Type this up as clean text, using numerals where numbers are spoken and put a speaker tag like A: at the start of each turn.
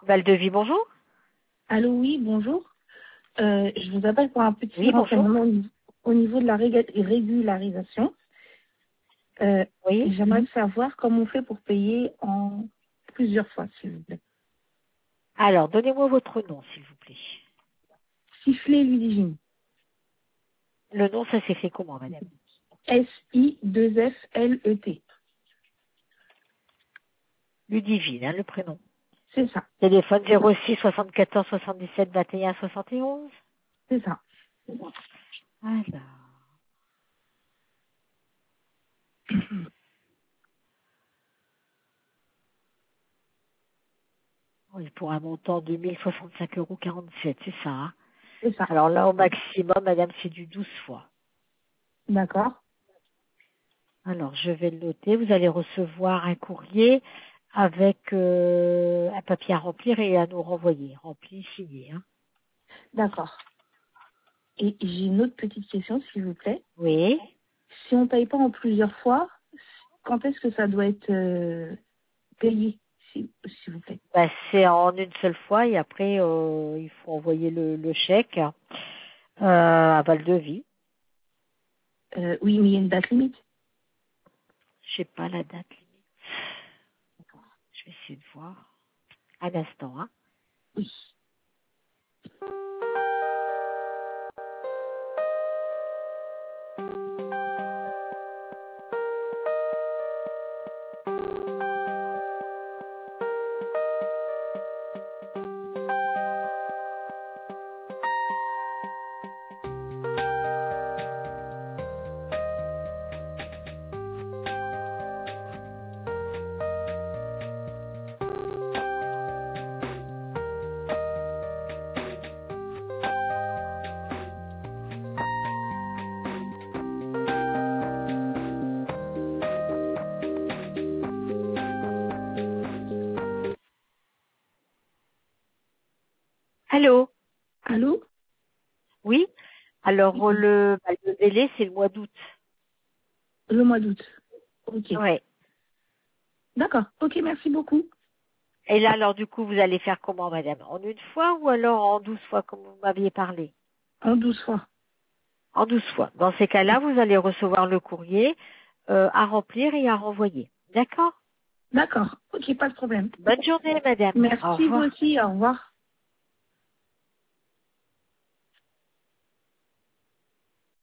A: Valdevis, bonjour.
B: Allô, oui, bonjour. Je vous appelle pour un petit
A: Oui, bonjour.
B: renseignement au niveau de la régularisation.
A: Oui.
B: J'aimerais savoir comment on fait pour payer en plusieurs fois, s'il vous plaît.
A: Alors, donnez-moi votre nom, s'il vous plaît.
B: Sifflet Ludivine.
A: Le nom, ça s'écrit comment, madame?
B: S-I-2-F-L-E-T.
A: Ludivine, hein, le prénom.
B: C'est ça,
A: Téléphone 06 74 77 21 71.
B: c'est ça.
A: Alors. Oui, pour un montant de 1065,47 €, c'est ça, hein?
B: C'est ça.
A: Alors là, au maximum, madame, c'est du 12 fois.
B: D'accord.
A: Alors, je vais le noter. Vous allez recevoir un courrier avec un papier à remplir et à nous renvoyer. Rempli, signé, hein.
B: D'accord. Et j'ai une autre petite question, s'il vous plaît.
A: Oui.
B: Si on ne paye pas en plusieurs fois, quand est-ce que ça doit être payé, s'il vous plaît?
A: Bah, c'est en une seule fois et après, il faut envoyer le chèque à Valdevis.
B: Oui, mais il y a une date limite.
A: Je sais pas la date limite. Je vais essayer de voir. Un instant, hein.
B: Oui.
A: Allô?
B: Allô?
A: Oui? Alors, le délai, c'est le mois d'août.
B: Le mois d'août. Ok.
A: Ouais.
B: D'accord. Ok, merci beaucoup.
A: Et là, alors, du coup, vous allez faire comment, madame? En une fois ou alors en 12 fois, comme vous m'aviez parlé?
B: En 12 fois.
A: En 12 fois. Dans ces cas-là, vous allez recevoir le courrier à remplir et à renvoyer. D'accord?
B: D'accord. Ok, pas de problème.
A: Bonne journée, madame. Au
B: Merci vous
A: revoir.
B: aussi. Au revoir.